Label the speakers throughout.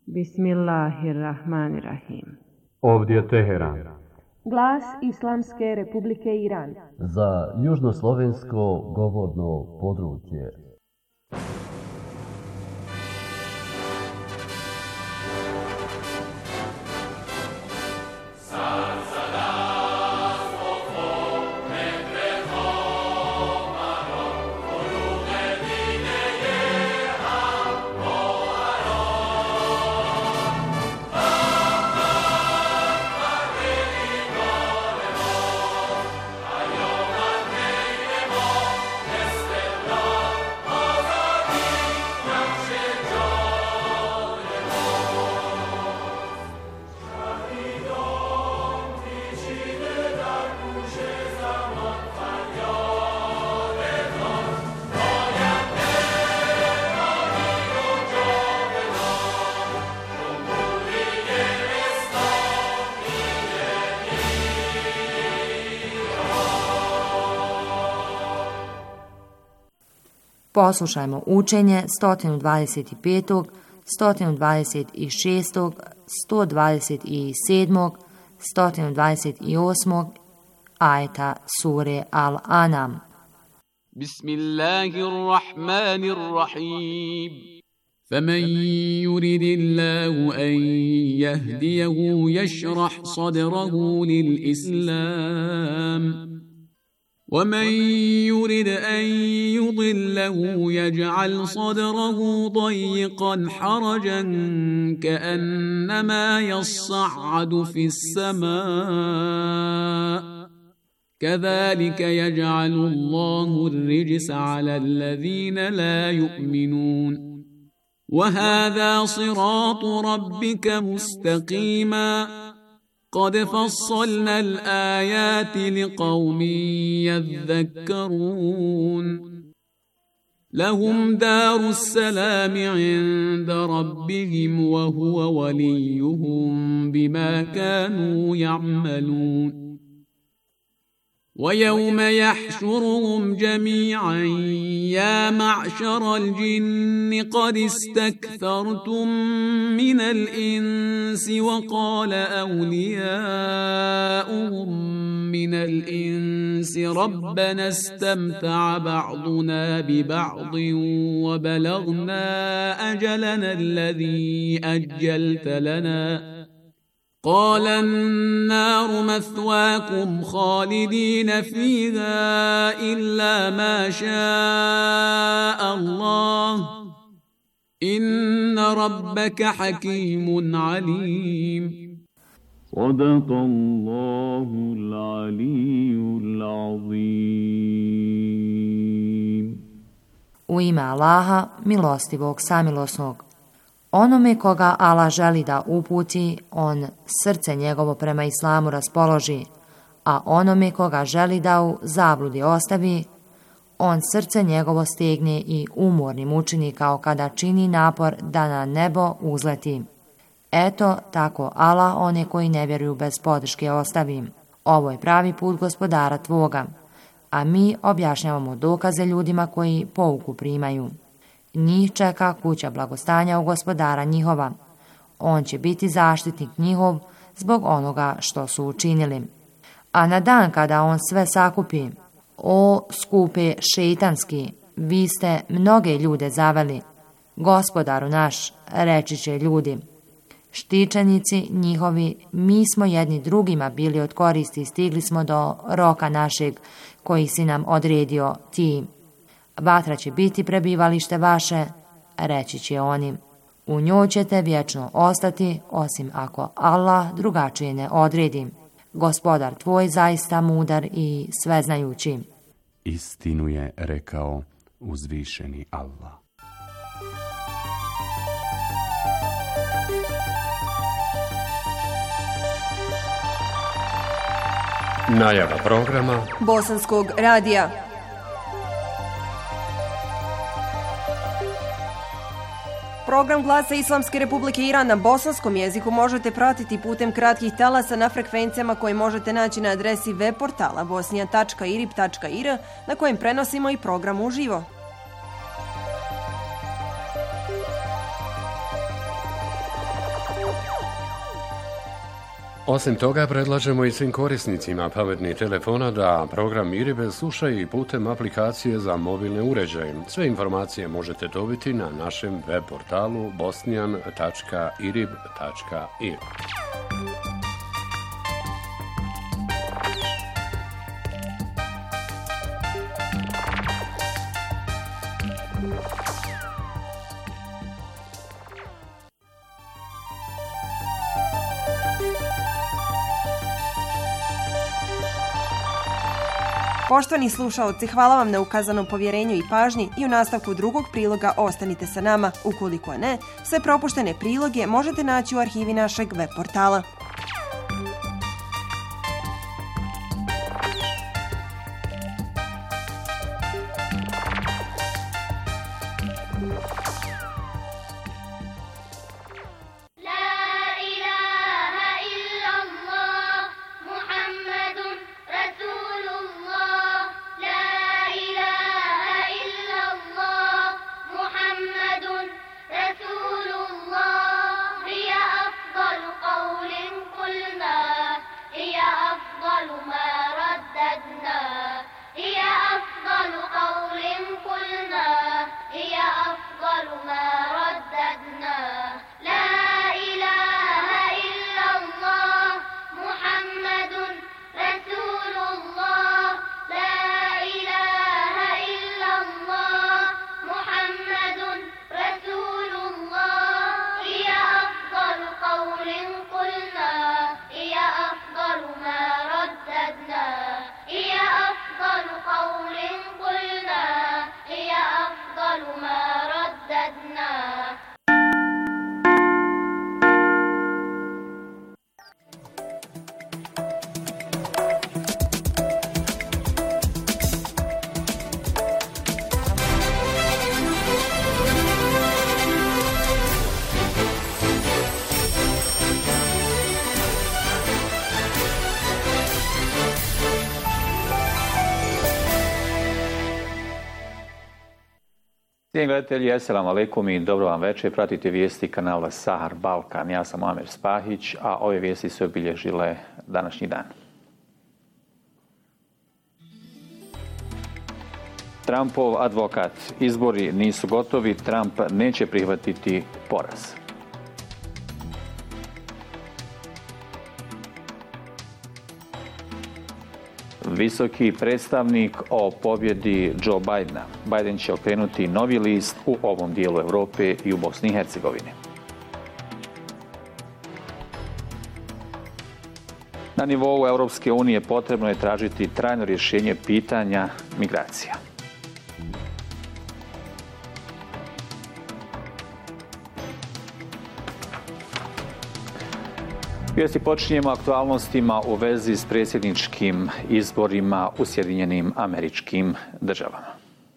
Speaker 1: Bismillahirrahmanirrahim.
Speaker 2: Ovdje je Teheran.
Speaker 3: Glas Islamske Republike Iran.
Speaker 4: Za južnoslovensko govorno područje.
Speaker 5: Poslušajmo učenje 125., 126., 127., 128. ajeta sure Al-Anam.
Speaker 6: Bismillahirrahmanirrahim. فمن يرد الله أن يهديه يشرح صدره للإسلام ومن يرد أن يضله يجعل صدره ضيقا حرجا كأنما يصعد في السماء كذلك يجعل الله الرجس على الذين لا يؤمنون وهذا صراط ربك مستقيما قد فصلنا الآيات لقوم يذكرون لهم دار السلام عند ربهم وهو وليهم بما كانوا يعملون ويوم يحشرهم جميعا يا معشر الجن قد استكثرتم من الإنس وقال أولياؤهم من الإنس ربنا استمتع بعضنا ببعض وبلغنا أجلنا الذي أجلت لنا قال النار مثواكم خالدين فيها إلا ما شاء الله إن ربك حكيم عليم
Speaker 7: صدق الله العلي العظيم.
Speaker 5: U ime Allaha, milostivog, samilosnog. Onome koga Allah želi da uputi, on srce njegovo prema islamu raspoloži, a onome koga želi da u zabludi ostavi, on srce njegovo stegne i umornim učini kao kada čini napor da na nebo uzleti. Eto, tako Allah one koji ne vjeruju bez podrške ostavi. Ovo je pravi put gospodara tvoga, a mi objašnjavamo dokaze ljudima koji pouku primaju. Njih čeka kuća blagostanja u gospodara njihova. On će biti zaštitnik njihov zbog onoga što su učinili. A na dan kada on sve sakupi, o skupe šeitanski, vi ste mnoge ljude zaveli. Gospodaru naš, reći će ljudi, štićenici njihovi, mi smo jedni drugima bili od koristi, stigli smo do roka našeg koji si nam odredio ti. Vatra će biti prebivalište vaše, reći će oni. U njoj ćete vječno ostati, osim ako Allah drugačije ne odredi. Gospodar tvoj zaista mudar i sveznajući.
Speaker 2: Istinu je rekao uzvišeni Allah.
Speaker 8: Najava programa
Speaker 3: Bosanskog radija. Program Glasa Islamske Republike Iran na bosanskom jeziku možete pratiti putem kratkih talasa na frekvencijama koje možete naći na adresi web portala bosnija.irib.ir na kojem prenosimo i program uživo.
Speaker 8: Osim toga, predlažemo i svim korisnicima pametnih telefona da program IRIB slušaju i putem aplikacije za mobilne uređaje. Sve informacije možete dobiti na našem web portalu bosnian.irib.ir.
Speaker 3: Poštovani slušaoci, hvala vam na ukazanom povjerenju i pažnji i u nastavku drugog priloga ostanite sa nama. Ukoliko ne, sve propuštene priloge možete naći u arhivi našeg web portala.
Speaker 1: Cijenjeni gledatelji, assalamu alaikum i dobro vam večer. Pratite vijesti kanala Sahar Balkan. Ja sam Muamer Spahić, a ove vijesti su obilježile današnji dan. Trumpov advokat. Izbori nisu gotovi, Trump neće prihvatiti poraz. Visoki predstavnik o pobjedi Joe Bidena. Biden će okrenuti novi list u ovom dijelu Europe i u Bosni i Hercegovini. Na nivou Europske unije potrebno je tražiti trajno rješenje pitanja migracija. Vijesti počinjemo aktualnostima u vezi s predsjedničkim izborima u Sjedinjenim Američkim Državama.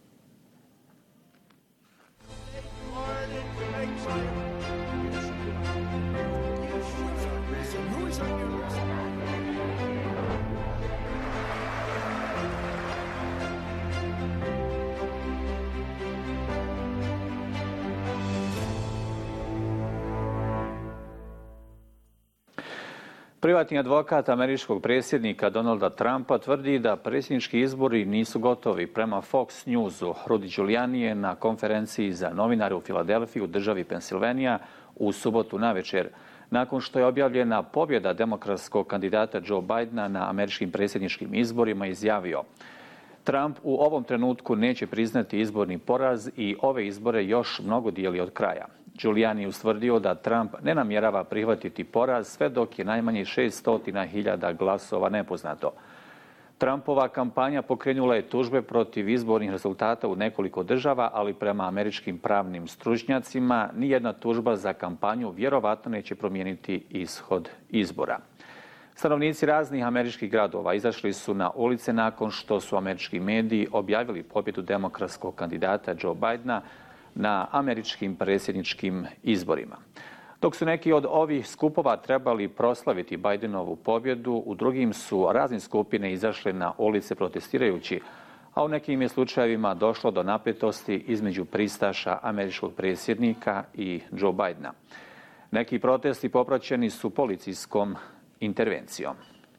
Speaker 1: Privatni advokat američkog predsjednika Donalda Trumpa tvrdi da predsjednički izbori nisu gotovi. Prema Fox Newsu, Rudy Giuliani je na konferenciji za novinare u Filadelfiji u državi Pensilvanija u subotu navečer, nakon što je objavljena pobjeda demokratskog kandidata Joe Bidena na američkim predsjedničkim izborima, izjavio: Trump u ovom trenutku neće priznati izborni poraz i ove izbore još mnogo dijeli od kraja. Giuliani je ustvrdio da Trump ne namjerava prihvatiti poraz sve dok je najmanje 600.000 glasova nepoznato. Trumpova kampanja pokrenula je tužbe protiv izbornih rezultata u nekoliko država, ali prema američkim pravnim stručnjacima nijedna tužba za kampanju vjerovatno neće promijeniti ishod izbora. Stanovnici raznih američkih gradova izašli su na ulice nakon što su američki mediji objavili pobjedu demokratskog kandidata Joe Bidena na američkim predsjedničkim izborima. Dok su neki od ovih skupova trebali proslaviti Bidenovu pobjedu, u drugim su razne skupine izašle na ulice protestirajući, a u nekim je slučajevima došlo do napetosti između pristaša američkog predsjednika i Joe Bidena. Neki protesti popraćeni su policijskom intervencijom.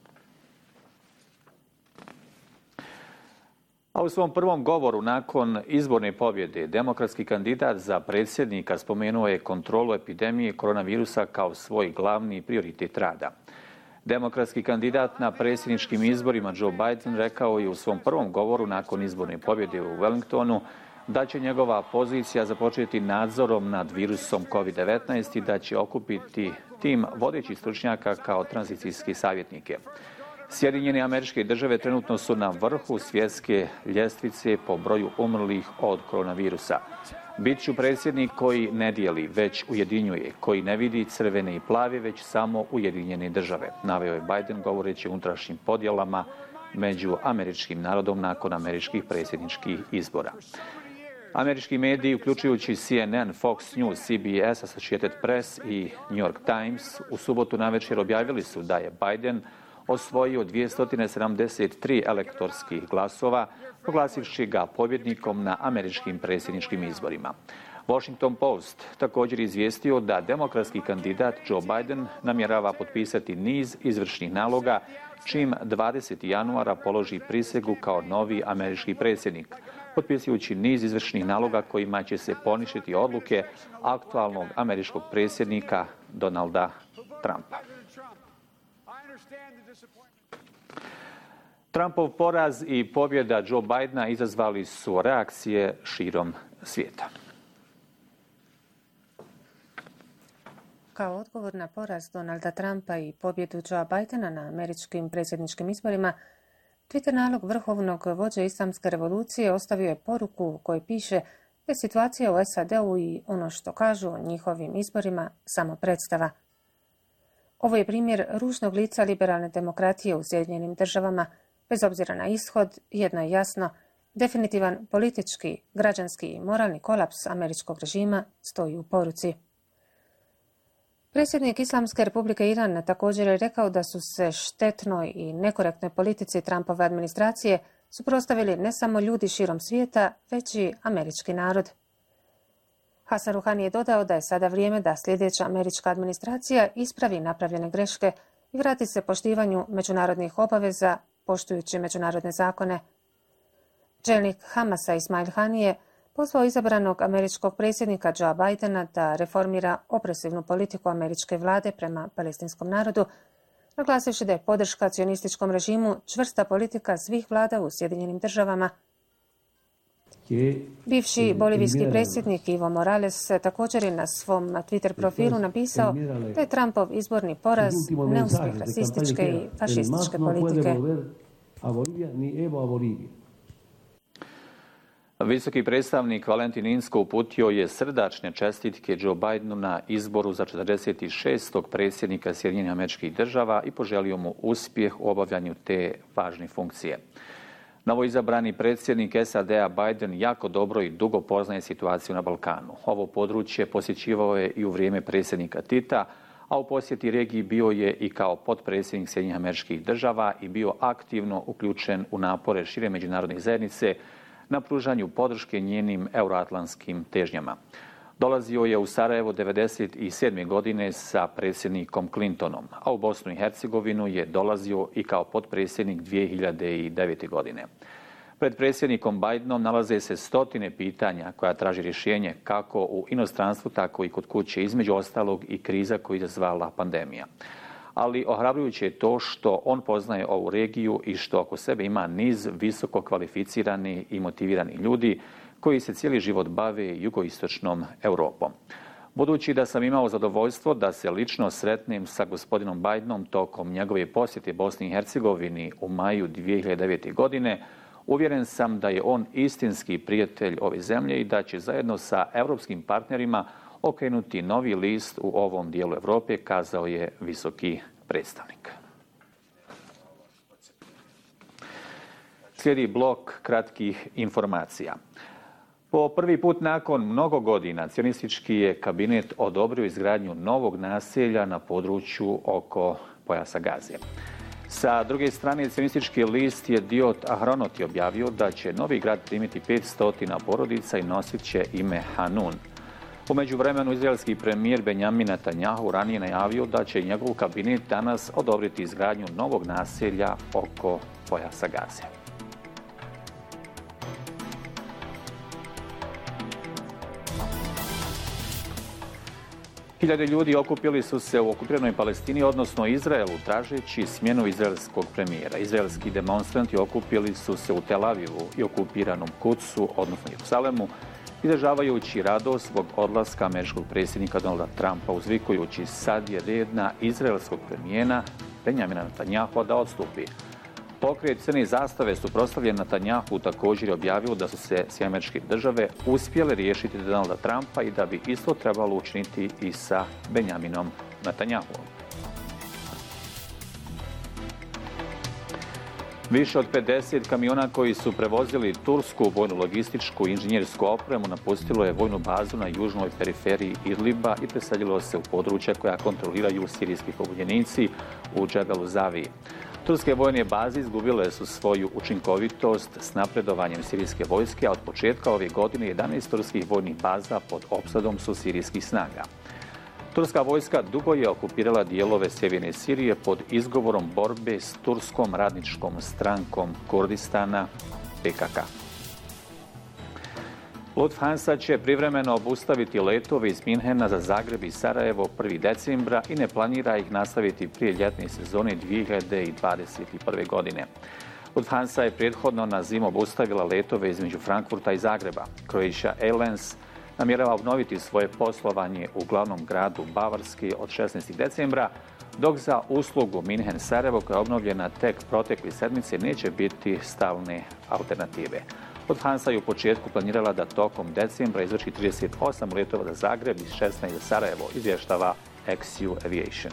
Speaker 1: A u svom prvom govoru nakon izborne pobjede, demokratski kandidat za predsjednika spomenuo je kontrolu epidemije koronavirusa kao svoj glavni prioritet rada. Demokratski kandidat na predsjedničkim izborima Joe Biden rekao je u svom prvom govoru nakon izborne pobjede u Wellingtonu da će njegova pozicija započeti nadzorom nad virusom COVID-19 i da će okupiti tim vodećih stručnjaka kao tranzicijski savjetnike. Sjedinjene Američke Države trenutno su na vrhu svjetske ljestvice po broju umrlih od koronavirusa. Biću predsjednik koji ne dijeli, već ujedinjuje, koji ne vidi crvene i plave, već samo Ujedinjene Države, naveo je Biden govoreći o unutrašnjim podjelama među američkim narodom nakon američkih predsjedničkih izbora. Američki mediji, uključujući CNN, Fox News, CBS, Associated Press i New York Times, u subotu navečer objavili su da je Biden osvojio 273 elektorskih glasova, proglasivši ga pobjednikom na američkim predsjedničkim izborima. Washington Post također izvijestio da demokratski kandidat Joe Biden namjerava potpisati niz izvršnih naloga čim 20. januara položi prisegu kao novi američki predsjednik, potpisujući niz izvršnih naloga kojima će se poništiti odluke aktualnog američkog predsjednika Donalda Trumpa. Trumpov poraz i pobjeda Joe Bidena izazvali su reakcije širom svijeta.
Speaker 9: Kao odgovor na poraz Donalda Trumpa i pobjedu Joea Bidena na američkim predsjedničkim izborima, Twitter nalog vrhovnog vođe islamske revolucije ostavio je poruku u kojoj piše da je situacija u SAD-u i ono što kažu o njihovim izborima samo predstava. Ovo je primjer ružnog lica liberalne demokratije u Sjedinjenim Državama. Bez obzira na ishod, jedno je jasno, definitivan politički, građanski i moralni kolaps američkog režima stoji u poruci. Predsjednik Islamske republike Iran također je rekao da su se štetnoj i nekorektnoj politici Trumpove administracije suprotstavili ne samo ljudi širom svijeta, već i američki narod. Hasan Rouhani je dodao da je sada vrijeme da sljedeća američka administracija ispravi napravljene greške i vrati se poštivanju međunarodnih obaveza, poštujući međunarodne zakone. Čelnik Hamasa Ismail Hanije pozvao izabranog američkog predsjednika Joea Bidena da reformira opresivnu politiku američke vlade prema palestinskom narodu, naglasivši da je podrška cionističkom režimu čvrsta politika svih vlada u Sjedinjenim Državama. Bivši bolivijski predsjednik Evo Morales također je na svom Twitter profilu napisao da je Trumpov izborni poraz neuspjeh rasističke i fašističke politike.
Speaker 1: Visoki predstavnik Valentin Inzko uputio je srdačne čestitke Joe Bidenu na izboru za 46. predsjednika Sjedinjenih Američkih Država i poželio mu uspjeh u obavljanju te važne funkcije. Novoizabrani predsjednik SAD-a Biden jako dobro i dugo poznaje situaciju na Balkanu. Ovo područje posjećivao je i u vrijeme predsjednika Tita, a u posjeti regiji bio je i kao potpredsjednik Sjedinjenih Američkih Država i bio aktivno uključen u napore šire međunarodne zajednice na pružanju podrške njenim euroatlantskim težnjama. Dolazio je u Sarajevo 1997. godine sa predsjednikom Clintonom, a u Bosnu i Hercegovinu je dolazio i kao potpredsjednik 2009. godine. Pred predsjednikom Bidenom nalaze se stotine pitanja koja traži rješenje kako u inostranstvu, tako i kod kuće, između ostalog i kriza koju je izazvala pandemija. Ali ohrabrujuće je to što on poznaje ovu regiju i što oko sebe ima niz visoko kvalificirani i motivirani ljudi koji se cijeli život bave jugoistočnom Europom. Budući da sam imao zadovoljstvo da se lično sretnem sa gospodinom Bidenom tokom njegove posjete Bosni i Hercegovini u maju 2009. godine, uvjeren sam da je on istinski prijatelj ove zemlje i da će zajedno sa europskim partnerima okrenuti novi list u ovom dijelu Europe, kazao je visoki predstavnik. Slijedi blok kratkih informacija. Po prvi put nakon mnogo godina cionistički je kabinet odobrio izgradnju novog naselja na području oko pojasa Gaze. Sa druge strane, cionistički list Jediot Ahronot je objavio da će novi grad primiti 500 porodica i nosit će ime Hanun. U međuvremenu izraelski premijer Benjamin Netanjahu ranije najavio da će njegov kabinet danas odobriti izgradnju novog naselja oko pojasa Gaze. Hiljade ljudi okupili su se u okupiranoj Palestini, odnosno Izraelu, tražeći smjenu izraelskog premijera. Izraelski demonstranti okupili su se u Tel Avivu i okupiranom Kudsu, odnosno Jerusalemu, izražavajući radost zbog odlaska američkog predsjednika Donalda Trumpa, uzvikujući sad je red na izraelskog premijera Benjamina Netanjahua da odstupi. Pokret crne zastave suprotstavljen Netanjahu također je objavio da su se sve američke države uspjele riješiti Donalda Trumpa i da bi isto trebalo učiniti i sa Benjaminom Netanjahuom. Više od 50 kamiona koji su prevozili tursku vojnu logističku i inženjersku opremu napustilo je vojnu bazu na južnoj periferiji Idliba i preselilo se u područja koja kontroliraju sirijski pobunjenici u Džebelu Zaviji. Turske vojne baze izgubile su svoju učinkovitost s napredovanjem sirijske vojske, a od početka ove godine 11 turskih vojnih baza pod opsadom su sirijskih snaga. Turska vojska dugo je okupirala dijelove sjeverne Sirije pod izgovorom borbe s Turskom radničkom strankom Kurdistana PKK. Lufthansa će privremeno obustaviti letove iz Minhena za Zagreb i Sarajevo 1. decembra i ne planira ih nastaviti prije ljetne sezone 2021. godine. Lufthansa je prethodno na zimu obustavila letove između Frankfurta i Zagreba. Croatia Airlines namjerava obnoviti svoje poslovanje u glavnom gradu Bavarski od 16. decembra, dok za uslugu Minhen-Sarajevo, koja je obnovljena tek protekle sedmice, neće biti stalne alternative. Lufthansa je u početku planirala da tokom decembra izvrši 38 letova za Zagreb i 16 za Sarajevo, izvještava XU Aviation.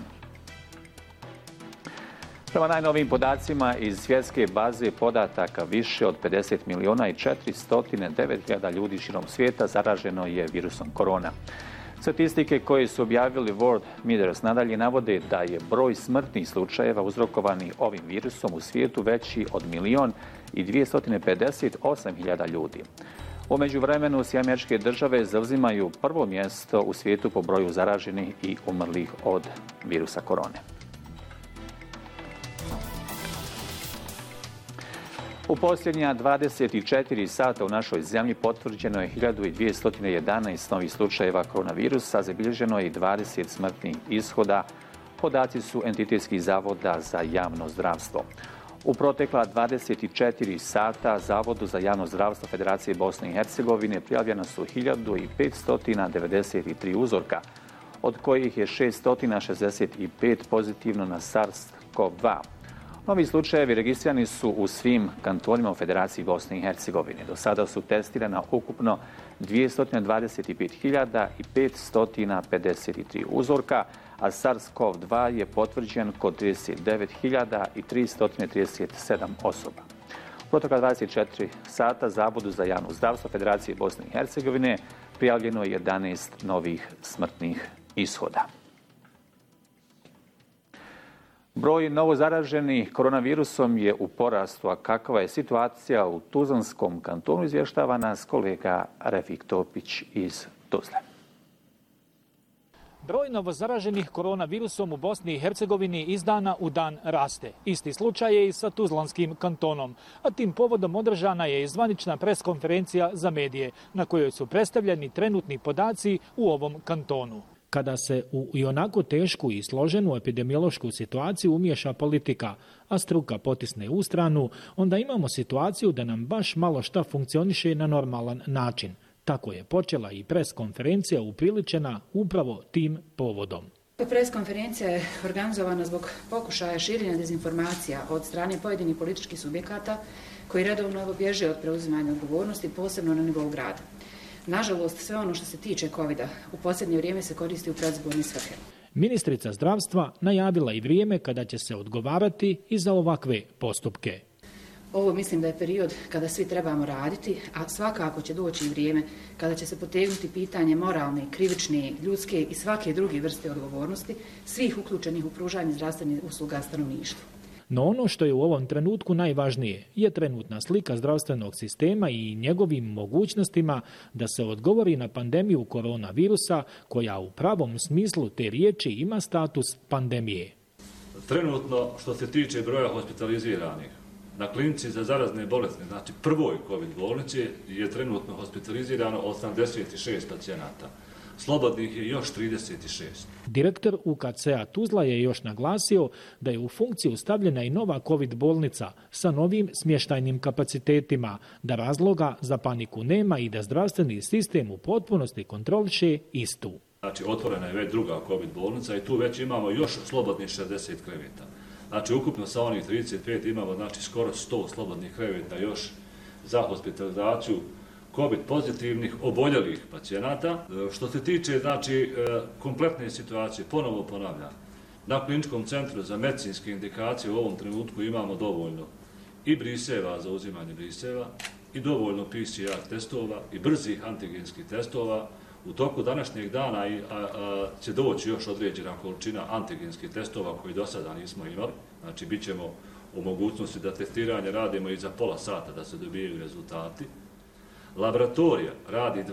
Speaker 1: Prema najnovijim podacima iz svjetske baze podataka, više od 50 milijuna i 409.000 ljudi širom svijeta zaraženo je virusom korona. Statistike koje su objavili World Meters nadalje navode da je broj smrtnih slučajeva uzrokovanih ovim virusom u svijetu veći od 1.258.000 ljudi. U međuvremenu SAD zauzimaju prvo mjesto u svijetu po broju zaraženih i umrlih od virusa korone. U posljednja 24 sata u našoj zemlji potvrđeno je 1211 novih slučajeva koronavirusa, zabilježeno je i 20 smrtnih ishoda. Podaci su Entitetskih zavoda za javno zdravstvo. U protekla 24 sata Zavodu za javno zdravstvo Federacije Bosne i Hercegovine prijavljena su 1593 uzorka, od kojih je 665 pozitivno na SARS-CoV-2. Novi slučajevi registrirani su u svim kantonima u Federaciji Bosne i Hercegovine. Do sada su testirana ukupno 225.553 uzorka, a SARS-CoV-2 je potvrđen kod 39.337 osoba. U protekla 24 sata Zavodu za javno zdravstvo Federacije Bosne i Hercegovine prijavljeno je 11 novih smrtnih ishoda. Broj novozaraženih koronavirusom je u porastu, a kakva je situacija u Tuzlanskom kantonu izvještava nas kolega Refik Topić iz Tuzle.
Speaker 10: Broj novozaraženih koronavirusom u Bosni i Hercegovini iz dana u dan raste. Isti slučaj je i sa Tuzlanskim kantonom, a tim povodom održana je i zvanična preskonferencija za medije, na kojoj su predstavljeni trenutni podaci u ovom kantonu. Kada se u ionako tešku i složenu epidemiološku situaciju umiješa politika, a struka potisne u stranu, onda imamo situaciju da nam baš malo šta funkcioniše na normalan način. Tako je počela i preskonferencija upriličena upravo tim povodom.
Speaker 11: Preskonferencija je organizovana zbog pokušaja širenja dezinformacija od strane pojedinih političkih subjekata koji redovno bježe od preuzimanja odgovornosti, posebno na nivou grada. Nažalost, sve ono što se tiče COVID-a u posljednje vrijeme se koristi u predizborne svrhe.
Speaker 10: Ministrica zdravstva najavila i vrijeme kada će se odgovarati i za ovakve postupke.
Speaker 11: Ovo mislim da je period kada svi trebamo raditi, a svakako će doći i vrijeme kada će se potegnuti pitanje moralne, krivične, ljudske i svake druge vrste odgovornosti svih uključenih u pružanje zdravstvenih usluga stanovništvu.
Speaker 10: No ono što je u ovom trenutku najvažnije je trenutna slika zdravstvenog sistema i njegovim mogućnostima da se odgovori na pandemiju koronavirusa koja u pravom smislu te riječi ima status pandemije.
Speaker 12: Trenutno što se tiče broja hospitaliziranih na klinici za zarazne bolesti, znači prvoj COVID bolnici, je trenutno hospitalizirano 86 pacijenata. Slobodnih je još 36.
Speaker 10: Direktor UKC-a Tuzla je još naglasio da je u funkciju stavljena i nova COVID bolnica sa novim smještajnim kapacitetima, da razloga za paniku nema i da zdravstveni sistem u potpunosti kontroliše istu.
Speaker 12: Znači, otvorena je već druga COVID bolnica i tu već imamo još slobodnih 60 kreveta. Znači, ukupno sa onih 35 imamo znači, skoro 100 slobodnih kreveta još za hospitalizaciju COVID pozitivnih oboljelih pacijenata. Što se tiče znači, kompletne situacije, ponovo ponavljam, na Kliničkom centru za medicinske indikacije u ovom trenutku imamo dovoljno i briseva za uzimanje briseva, i dovoljno PCR testova i brzih antigenskih testova. U toku današnjeg dana će doći još određena količina antigenskih testova koji do sada nismo imali. Znači, bit ćemo u mogućnosti da testiranje radimo i za pola sata da se dobijaju rezultati. Laboratorija radi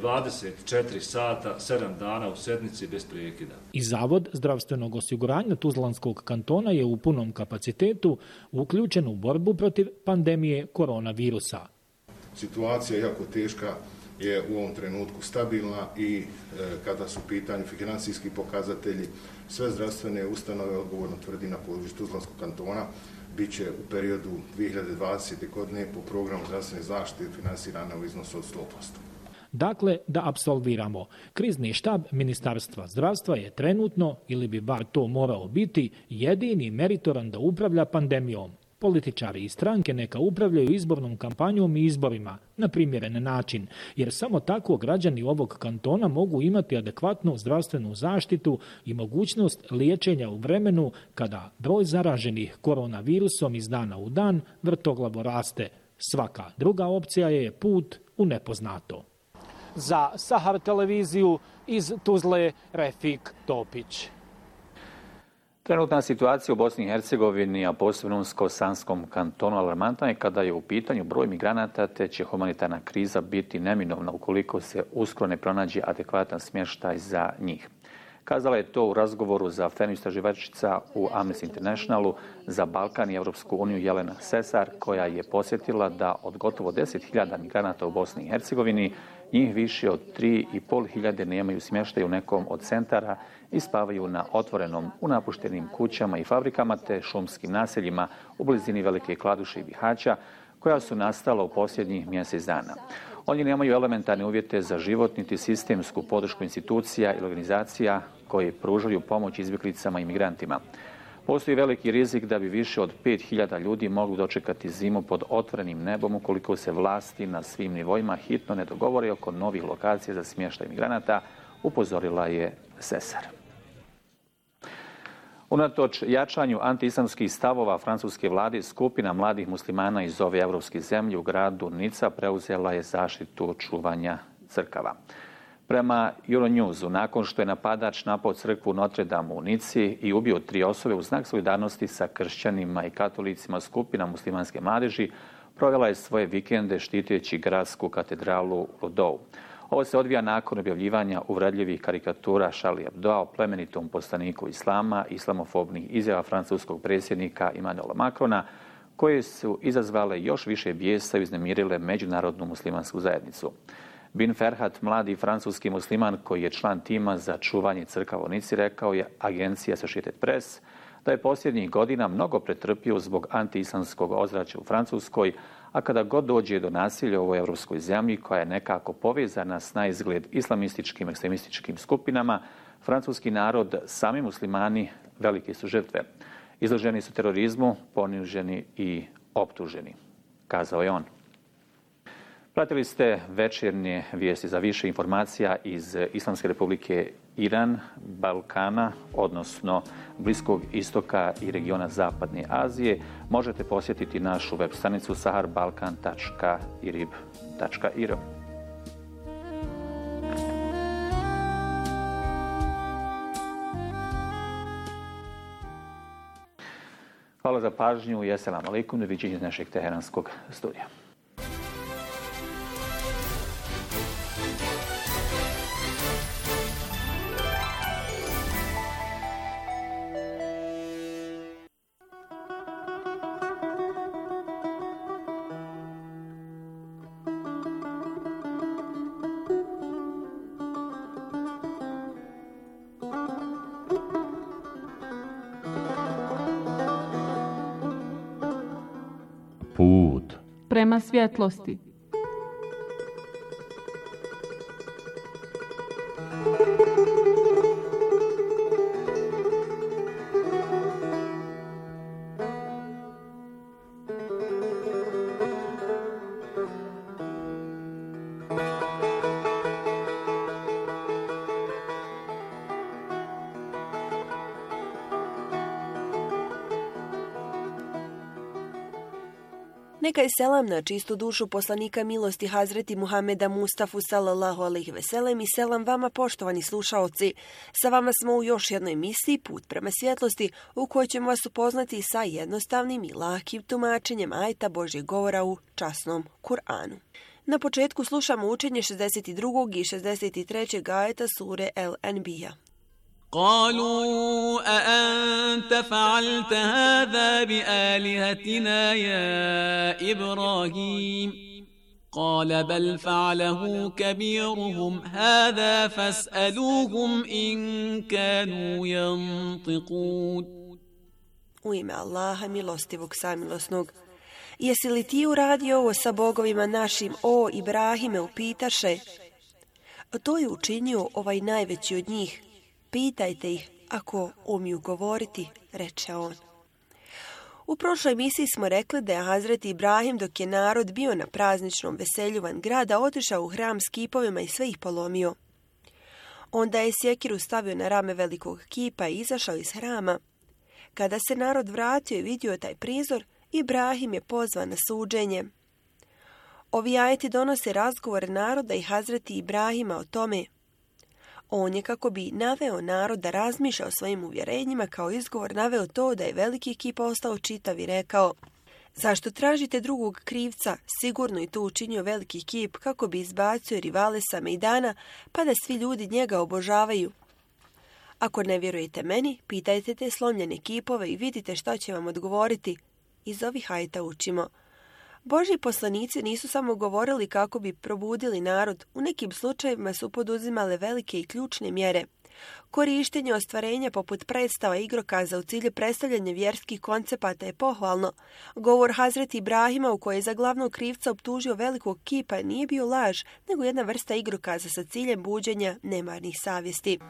Speaker 12: 24 sata, 7 dana u sedmici bez prekida.
Speaker 10: I Zavod zdravstvenog osiguranja Tuzlanskog kantona je u punom kapacitetu uključen u borbu protiv pandemije koronavirusa.
Speaker 13: Situacija je jako teška, je u ovom trenutku stabilna i kada su u pitanju financijski pokazatelji, sve zdravstvene ustanove, odgovorno tvrdi na području Tuzlanskog kantona, bit će u periodu 2020. godine po programu zdravstvene zaštite finansirana u iznosu od 100%.
Speaker 10: Dakle, da apsolviramo, krizni štab Ministarstva zdravstva je trenutno, ili bi bar to morao biti, jedini meritoran da upravlja pandemijom. Političari i stranke neka upravljaju izbornom kampanjom i izborima na primjeren način, jer samo tako građani ovog kantona mogu imati adekvatnu zdravstvenu zaštitu i mogućnost liječenja u vremenu kada broj zaraženih koronavirusom iz dana u dan vrtoglavo raste. Svaka druga opcija je put u nepoznato. Za Sahar televiziju iz Tuzle, Refik Topić.
Speaker 1: Trenutna situacija u Bosni i Hercegovini, a posebno u Skosanskom kantonu, alarmantna je kada je u pitanju broj migranata, te će humanitarna kriza biti neminovna ukoliko se uskoro ne pronađe adekvatan smještaj za njih. Kazala je to u razgovoru za FENU istraživačica u Amnesty Internationalu za Balkan i Europsku uniju Jelena Sesar, koja je posjetila da od gotovo 10.000 migranata u Bosni i Hercegovini, njih više od 3.500 nemaju smještaj u nekom od centara i spavaju na otvorenom, u napuštenim kućama i fabrikama te šumskim naseljima u blizini Velike Kladuše i Bihaća, koja su nastala u posljednjih mjesec dana. Oni nemaju elementarne uvjete za život niti sistemsku podršku institucija i organizacija koje pružaju pomoć izbjeglicama i migrantima. Postoji veliki rizik da bi više od 5.000 ljudi mogli dočekati zimu pod otvorenim nebom ukoliko se vlasti na svim nivoima hitno ne dogovore oko novih lokacija za smještaj migranata, upozorila je Sesar. Unatoč jačanju antiislamskih stavova francuske vlade, skupina mladih muslimana iz ove evropske zemlje u gradu Nica preuzela je zaštitu čuvanja crkava. Prema Euronewsu, nakon što je napadač napao crkvu Notre Dame u Nici i ubio 3 osobe u znak solidarnosti sa kršćanima i katolicima, skupina muslimanske mladeži provela je svoje vikende štiteći gradsku katedralu u Lodou. Ovo se odvija nakon objavljivanja uvredljivih karikatura Charlie Hebdoa o plemenitom poslaniku islama, islamofobnih izjava francuskog predsjednika Emmanuela Macrona, koje su izazvale još više bijesa i uznemirile međunarodnu muslimansku zajednicu. Bin Ferhat, mladi francuski musliman koji je član tima za čuvanje crkava u Nici, rekao je agencija Associated Press da je posljednjih godina mnogo pretrpio zbog antiislamskog ozračja u Francuskoj, a kada god dođe do nasilja u ovoj evropskoj zemlji koja je nekako povezana s naizgled islamističkim ekstremističkim skupinama, francuski narod, sami muslimani, velike su žrtve. Izloženi su terorizmu, poniženi i optuženi, kazao je on. Pratili ste večernje vijesti. Za više informacija iz Islamske republike Iran, Balkana, odnosno Bliskog istoka i regiona Zapadne Azije, možete posjetiti našu web stranicu saharbalkan.irib.ir. Hvala za pažnju i assalamu alaikum, doviđenja iz našeg teheranskog studija.
Speaker 2: Put
Speaker 14: prema svjetlosti.
Speaker 3: Neka je selam na čistu dušu poslanika milosti Hazreti Muhameda Mustafa sallallahu alejhi ve sellem i selam vama poštovani slušaoci. Sa vama smo u još jednoj emisiji Put prema svjetlosti u kojoj ćemo vas upoznati sa jednostavnim i lakim tumačenjem ajeta Božjeg govora u časnom Kur'anu. Na početku slušamo učenje 62. i 63. ajeta sure El-Anbiya.
Speaker 6: قالوا أأنت فعلت هذا بآلهتنا يا إبراهيم قال بل فعله كبيرهم هذا فاسألوهم إن كانوا ينطقون.
Speaker 3: U ime Allaha milostivog samilosnog. Jesi li ti uradio ovo sa bogovima našim, o Ibrahime, upitaše? To je učinio ovaj najveći od njih. Pitajte ih ako umiju govoriti, reče on. U prošloj emisiji smo rekli da je Hazret Ibrahim, dok je narod bio na prazničnom veselju van grada, otišao u hram s kipovima i sve ih polomio. Onda je sjekiru stavio na rame velikog kipa i izašao iz hrama. Kada se narod vratio i vidio taj prizor, Ibrahim je pozvan na suđenje. Ovi ajeti donose razgovor naroda i Hazreti Ibrahima o tome. On je, kako bi naveo narod da razmišlja o svojim uvjerenjima, kao izgovor naveo to da je veliki kip ostao čitav i rekao: zašto tražite drugog krivca? Sigurno je to učinio veliki kip kako bi izbacio rivale sa mejdana, pa da svi ljudi njega obožavaju. Ako ne vjerujete meni, pitajte te slomljene kipove i vidite šta će vam odgovoriti. Iz ovih ajeta učimo: Božji poslanici nisu samo govorili kako bi probudili narod, u nekim slučajevima su poduzimale velike i ključne mjere. Korištenje ostvarenja poput predstava i igrokaza u cilju predstavljanja vjerskih koncepata je pohvalno. Govor Hazreti Ibrahima u kojoj je za glavnog krivca optužio velikog kipa nije bio laž, nego jedna vrsta igrokaza sa ciljem buđenja nemarnih savjesti.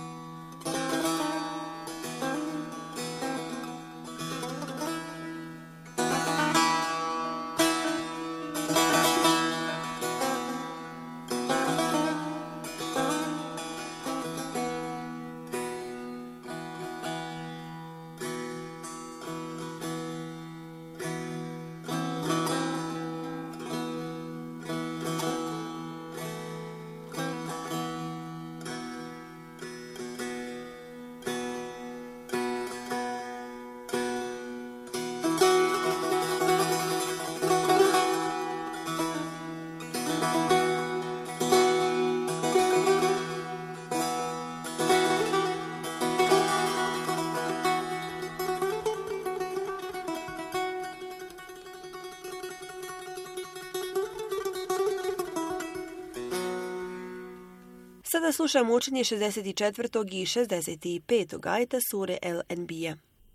Speaker 3: Sada slušamo učenje 64. i 65. ajeta sure El-Anbiya.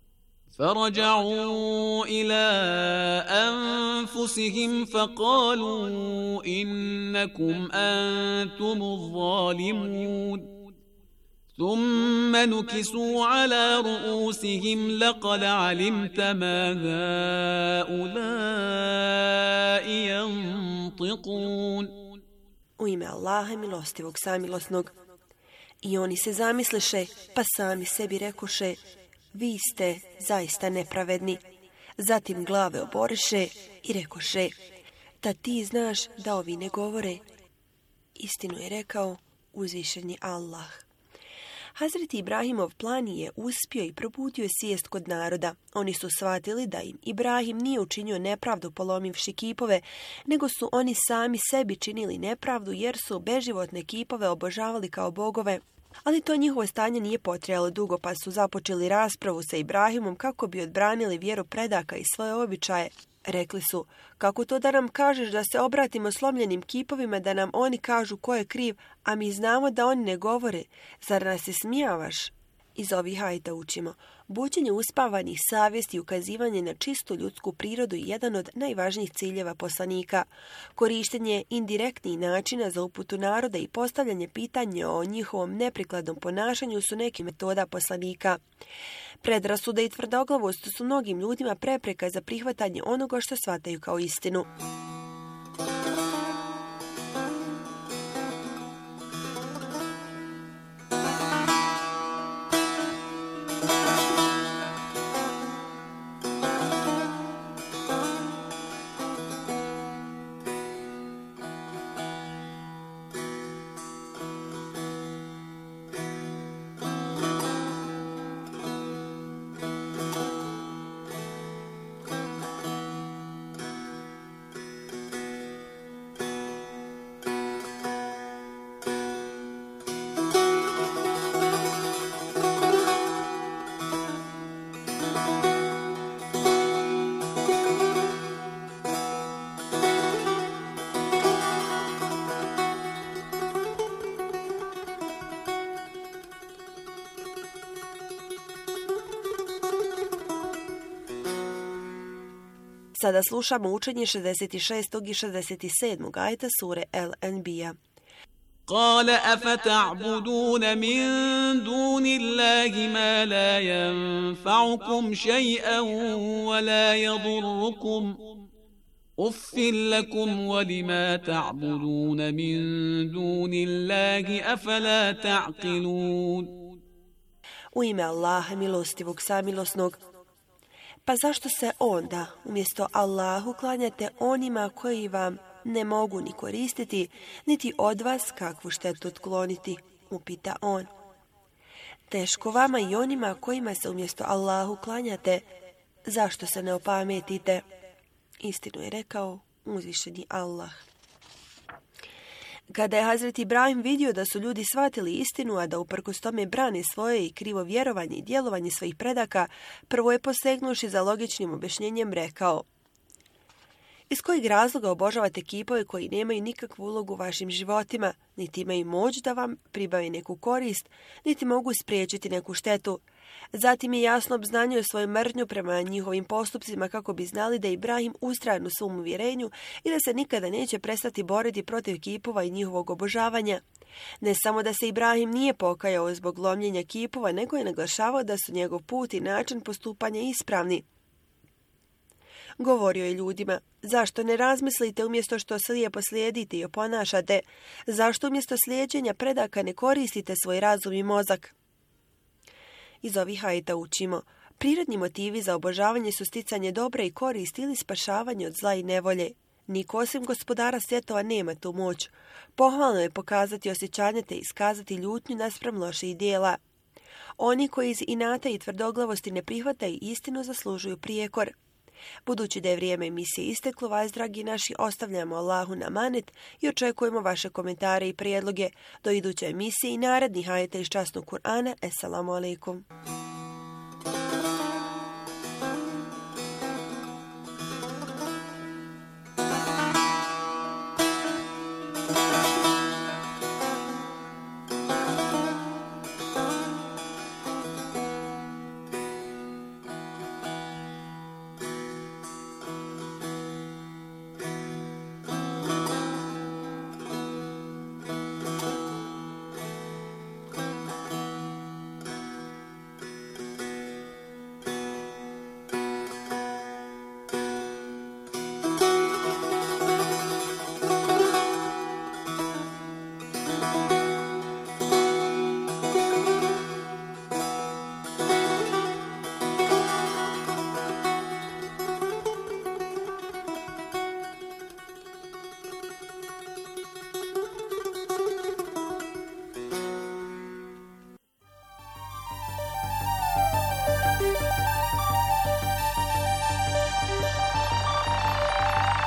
Speaker 6: فرجعوا إلى أنفسهم فقالوا إنكم أنتم الظالمون ثم نكسوا على رؤوسهم لقد علمت ما هؤلاء ينطقون.
Speaker 3: U ime Allaha milostivog samilosnog. I oni se zamisleše, pa sami sebi rekoše: vi ste zaista nepravedni. Zatim glave oboriše i rekoše: da ti znaš da ovi ne govore. Istinu je rekao uzvišeni Allah. Hazreti Ibrahimov plan je uspio i probutio svijest kod naroda. Oni su shvatili da im Ibrahim nije učinio nepravdu polomivši kipove, nego su oni sami sebi činili nepravdu jer su beživotne kipove obožavali kao bogove. Ali to njihovo stanje nije potrajalo dugo, pa su započeli raspravu sa Ibrahimom kako bi odbranili vjeru predaka i svoje običaje. Rekli su, kako to da nam kažeš da se obratimo slomljenim kipovima, da nam oni kažu ko je kriv, a mi znamo da oni ne govore. Zar nas se smijavaš? Iz ovih ajeta učimo. Buđenje uspavanih savjesti i ukazivanje na čistu ljudsku prirodu je jedan od najvažnijih ciljeva poslanika. Korištenje indirektnih načina za uputu naroda i postavljanje pitanja o njihovom neprikladnom ponašanju su neki metoda poslanika. Predrasude i tvrdoglavost su mnogim ljudima prepreka za prihvatanje onoga što shvataju kao istinu. Sada slušamo učenje 66. i 67. ajeta sure El-Enbija.
Speaker 6: قال أفتعبدون من دون الله ما لا ينفعكم شيئا ولا يضركم أف لكم ولما تعبدون من دون الله أفلا تعقلون.
Speaker 3: U ime Allaha milostivog samilosnog. Pa zašto se onda umjesto Allahu klanjate onima koji vam ne mogu ni koristiti, niti od vas kakvu štetu otkloniti, upita on. Teško vama i onima kojima se umjesto Allahu klanjate, zašto se ne opametite? Istinu je rekao uzvišeni Allah. Kada je Hazreti Ibrahim vidio da su ljudi shvatili istinu, a da uprkos tome brane svoje i krivo vjerovanje i djelovanje svojih predaka, prvo je posegnuši za logičnim objašnjenjem rekao: iz kojeg razloga obožavate kipove koji nemaju nikakvu ulogu u vašim životima, niti imaju moć da vam pribave neku korist, niti mogu spriječiti neku štetu? Zatim je jasno obznanio svoju mržnju prema njihovim postupcima kako bi znali da je Ibrahim ustrajan u svom uvjerenju i da se nikada neće prestati boriti protiv kipova i njihovog obožavanja. Ne samo da se Ibrahim nije pokajao zbog lomljenja kipova, nego je naglašavao da su njegov put i način postupanja ispravni. Govorio je ljudima: zašto ne razmislite umjesto što slijepo slijedite i oponašate? Zašto umjesto slijeđenja predaka ne koristite svoj razum i mozak? Iz ovih ajeta učimo: prirodni motivi za obožavanje su sticanje dobra i koristi ili spašavanje od zla i nevolje. Niko osim gospodara svjetova nema tu moć. Pohvalno je pokazati osjećanje te iskazati ljutnju naspram loših djela. Oni koji iz inata i tvrdoglavosti ne prihvataju istinu zaslužuju prijekor. Budući da je vrijeme emisije isteklo, vas, dragi naši, ostavljamo Allahu na amanet i očekujemo vaše komentare i prijedloge do iduće emisije i narednih ajeta iz časnog Kur'ana. Esselamu alaikum.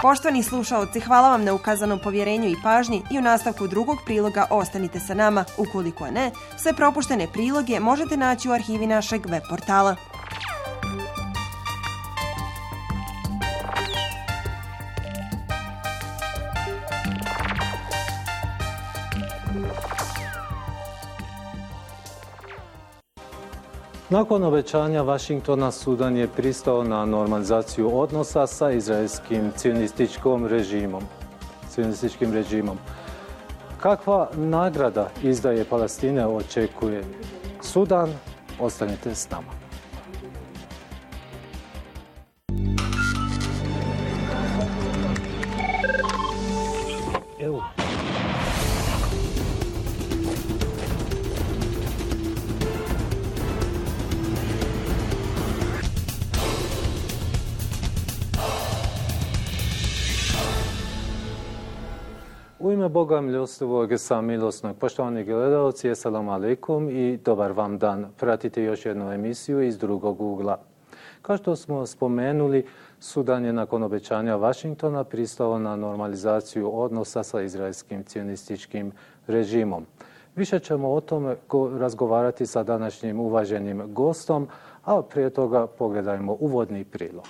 Speaker 3: Poštovani slušaoci, hvala vam na ukazanom povjerenju i pažnji i u nastavku drugog priloga ostanite sa nama. Ukoliko ne, sve propuštene priloge možete naći u arhivi našeg web portala.
Speaker 15: Nakon obećanja Vašingtona, Sudan je pristao na normalizaciju odnosa sa izraelskim cionističkim režimom. Kakva nagrada izdaje Palestine očekuje Sudan? Ostanite s nama. Evo. U ime Boga milostivog i samilosnog, poštovani gledalci, assalamu alaikum i dobar vam dan. Pratite još jednu emisiju iz drugog ugla. Kao što smo spomenuli, Sudan je nakon obećanja Vašingtona pristao na normalizaciju odnosa sa izraelskim cionističkim režimom. Više ćemo o tome razgovarati sa današnjim uvaženim gostom, a prije toga pogledajmo uvodni prilog.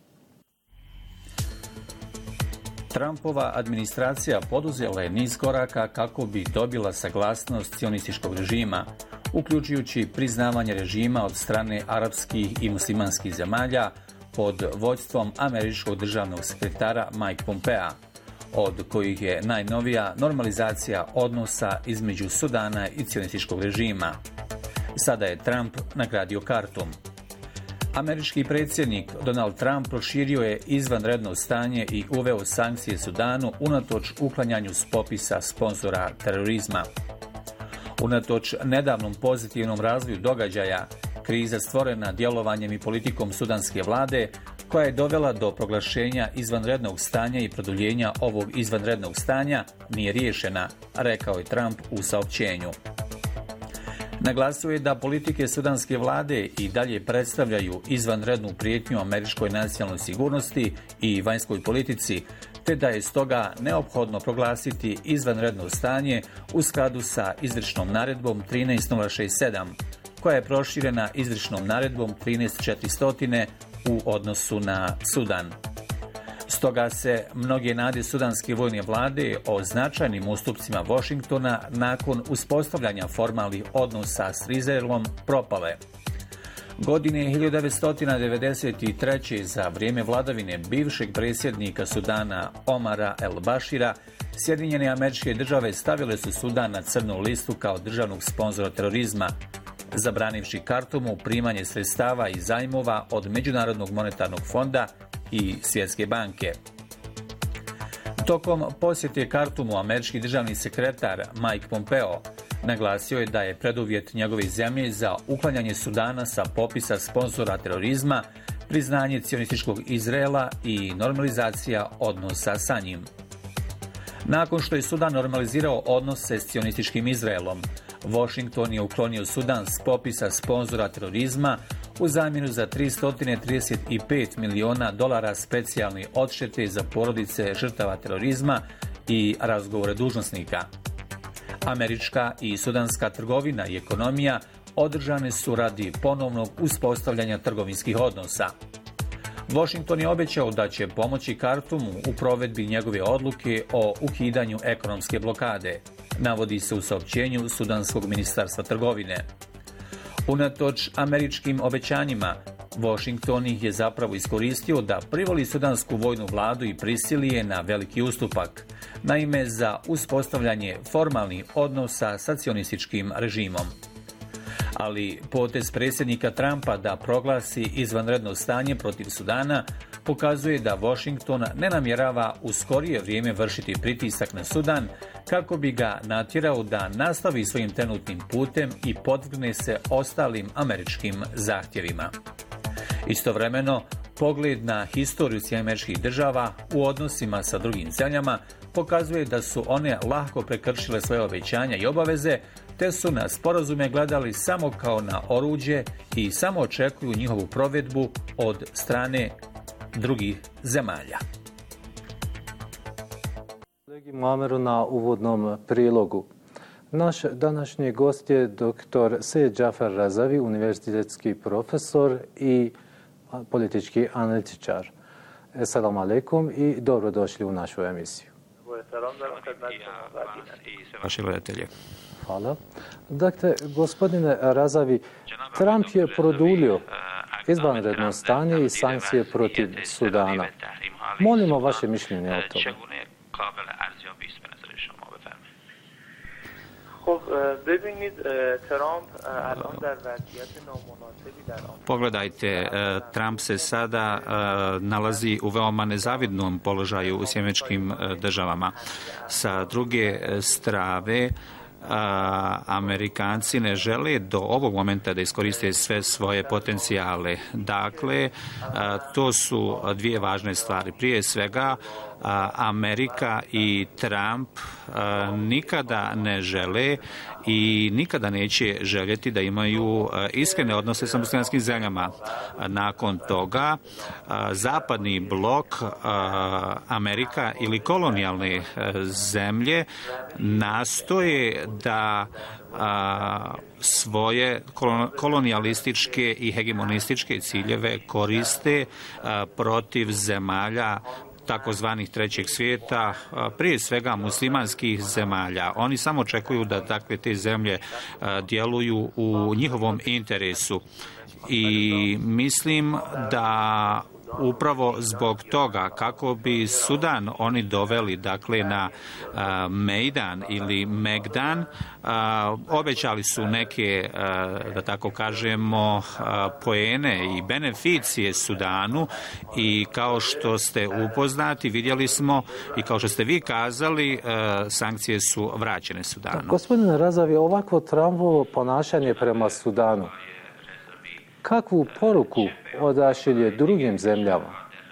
Speaker 1: Trumpova administracija poduzela je niz koraka kako bi dobila saglasnost cionističkog režima, uključujući priznavanje režima od strane arapskih i muslimanskih zemalja pod vođstvom američkog državnog sekretara Mike Pompea, od kojih je najnovija normalizacija odnosa između Sudana i cionističkog režima. Sada je Trump nagradio Kartum. Američki predsjednik Donald Trump proširio je izvanredno stanje i uveo sankcije Sudanu unatoč uklanjanju s popisa sponzora terorizma. Unatoč nedavnom pozitivnom razvoju događaja, kriza stvorena djelovanjem i politikom sudanske vlade, koja je dovela do proglašenja izvanrednog stanja i produljenja ovog izvanrednog stanja, nije riješena, rekao je Trump u saopćenju. Naglasio je da politike sudanske vlade i dalje predstavljaju izvanrednu prijetnju američkoj nacionalnoj sigurnosti i vanjskoj politici, te da je stoga neophodno proglasiti izvanredno stanje u skladu sa izvršnom naredbom 13067, koja je proširena izvršnom naredbom 13400 u odnosu na Sudan. Stoga se mnoge nade sudanske vojne vlade o značajnim ustupcima Washingtona nakon uspostavljanja formalnih odnosa s Izraelom propale. Godine 1993. za vrijeme vladavine bivšeg predsjednika Sudana Omara el-Bashira, Sjedinjene Američke Države stavile su Sudan na crnu listu kao državnog sponzora terorizma, zabranivši Kartumu primanje sredstava i zajmova od Međunarodnog monetarnog fonda i Svjetske banke. Tokom posjete Kartumu američki državni sekretar Mike Pompeo naglasio je da je preduvjet njegove zemlje za uklanjanje Sudana sa popisa sponzora terorizma, priznanje cionističkog Izraela i normalizacija odnosa sa njim. Nakon što je Sudan normalizirao odnose s cionističkim Izraelom, Washington je uklonio Sudan s popisa sponzora terorizma u zamjenu za $335 miliona specijalne odštete za porodice žrtava terorizma i razgovore dužnosnika. Američka i sudanska trgovina i ekonomija održane su radi ponovnog uspostavljanja trgovinskih odnosa. Washington je obećao da će pomoći Kartumu u provedbi njegove odluke o ukidanju ekonomske blokade, navodi se u saopćenju Sudanskog ministarstva trgovine. Unatoč američkim obećanjima, Washington ih je zapravo iskoristio da privoli sudansku vojnu vladu i prisili je na veliki ustupak, naime za uspostavljanje formalnih odnosa sa cionističkim režimom. Ali potez predsjednika Trumpa da proglasi izvanredno stanje protiv Sudana pokazuje da Washington ne namjerava u skorije vrijeme vršiti pritisak na Sudan kako bi ga natjerao da nastavi svojim trenutnim putem i podvrgne se ostalim američkim zahtjevima. Istovremeno, pogled na historiju Sjedinjenih Država u odnosima sa drugim zemljama pokazuje da su one lahko prekršile svoje obećanja i obaveze, te su na sporazume gledali samo kao na oruđe i samo očekuju njihovu provedbu od strane drugih zemalja.
Speaker 15: kolegi Muameru na uvodnom prilogu. Naš današnji gost je dr. Sejed Džafar Razavi, univerzitetski profesor i politički analitičar. Assalamu alaikum i dobrodošli u našu emisiju.
Speaker 1: Vaši gledatelje.
Speaker 15: Hvala. Dakle, gospodine Razavi, Trump je produljio izvanredno stanje i sankcije protiv Sudana. Molimo vaše mišljenje o tome.
Speaker 1: Pogledajte, Trump se sada nalazi u veoma nezavidnom položaju u Sjedinjenim Državama. Sa druge strane, Amerikanci ne žele do ovog momenta da iskoriste sve svoje potencijale. Dakle, to su dvije važne stvari. Prije svega, Amerika i Trump nikada ne žele i nikada neće željeti da imaju iskrene odnose sa muslimanskim zemljama. Nakon toga, zapadni blok, Amerika ili kolonijalne zemlje nastoje da svoje kolonijalističke i hegemonističke ciljeve koriste protiv zemalja takozvanih trećeg svijeta, prije svega muslimanskih zemalja. Oni samo očekuju da takve te zemlje djeluju u njihovom interesu. I mislim da upravo zbog toga kako bi Sudan oni doveli dakle na Mejdan ili Megdan, obećali su neke, da tako kažemo, poene i beneficije Sudanu i kao što ste upoznati, vidjeli smo i kao što ste vi kazali, sankcije su vraćene Sudanu.
Speaker 15: Gospodine Razavi, ovakvo Trumpovo ponašanje prema Sudanu, kakvu poruku odašilje drugim zemljama?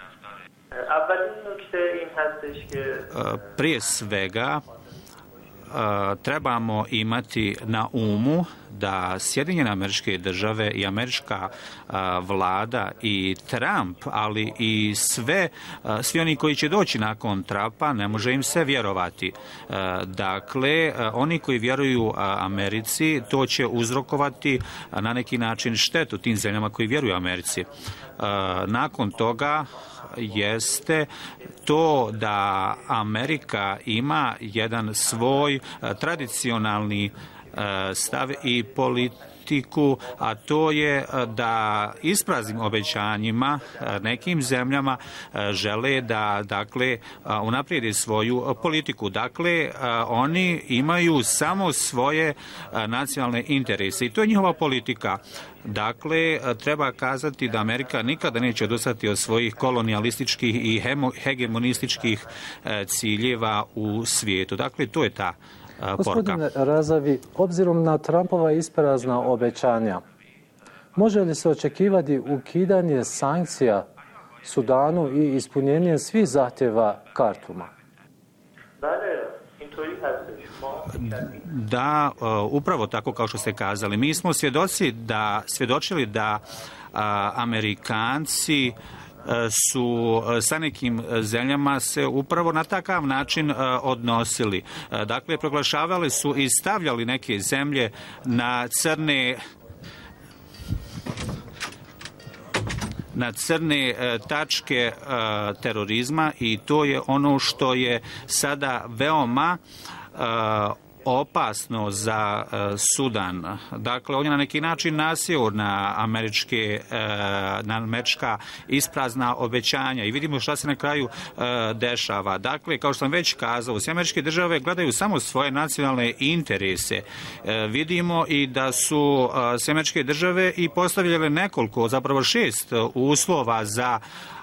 Speaker 1: Prije svega trebamo imati na umu da Sjedinjene Američke Države i američka vlada i Trump, ali i svi oni koji će doći nakon Trumpa, ne može im se vjerovati. Dakle, oni koji vjeruju Americi, to će uzrokovati na neki način štetu tim zemljama koji vjeruju Americi. Nakon toga jeste to da Amerika ima jedan svoj tradicionalni stav i politiku, a to je da ispraznim obećanjima nekim zemljama žele da dakle unaprijede svoju politiku. Dakle, oni imaju samo svoje nacionalne interese i to je njihova politika. Dakle, treba kazati da Amerika nikada neće odustati od svojih kolonijalističkih i hegemonističkih ciljeva u svijetu. Dakle, to je ta poruka.
Speaker 15: Gospodine Razavi, obzirom na Trumpova isprazna obećanja, može li se očekivati ukidanje sankcija Sudanu i ispunjenje svih zahtjeva Kartuma?
Speaker 1: Da, upravo tako kao što ste kazali. Mi smo svjedočili da Amerikanci su sa nekim zemljama se upravo na takav način odnosili. Dakle, proglašavali su i stavljali neke zemlje na crne tačke terorizma i to je ono što je sada veoma opasno za Sudan. Dakle, on je na neki način nasjeo na američka isprazna obećanja i vidimo šta se na kraju dešava. Dakle, kao što sam već kazao, sve američke države gledaju samo svoje nacionalne interese. Vidimo i da su sve američke države i postavljale nekoliko, zapravo 6 uslova za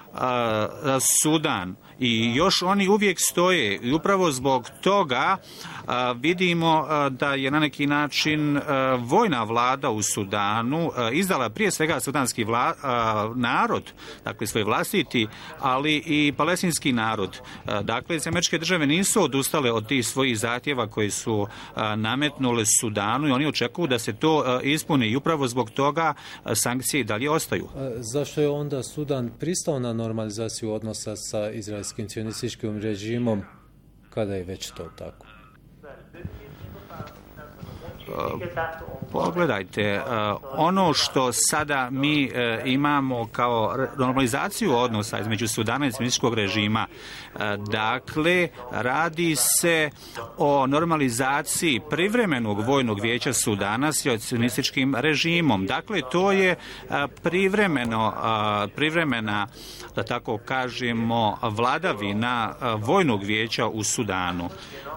Speaker 1: Sudan i još oni uvijek stoje i upravo zbog toga vidimo da je na neki način vojna vlada u Sudanu izdala prije svega sudanski narod, dakle svoj vlastiti, ali i palestinski narod. Dakle, američke države nisu odustale od tih svojih zahtjeva koji su nametnule Sudanu i oni očekuju da se to ispuni i upravo zbog toga sankcije i dalje ostaju.
Speaker 15: Zašto je onda Sudan pristao na normalizaciju odnosa sa izraelskim cionističkim režimom kada je već to tako?
Speaker 16: Pogledajte, ono što sada mi imamo kao normalizaciju odnosa između Sudana i sionističkog režima, dakle, radi se o normalizaciji privremenog vojnog vijeća Sudana s sionističkim režimom. Dakle, to je privremena, da tako kažemo, vladavina vojnog vijeća u Sudanu.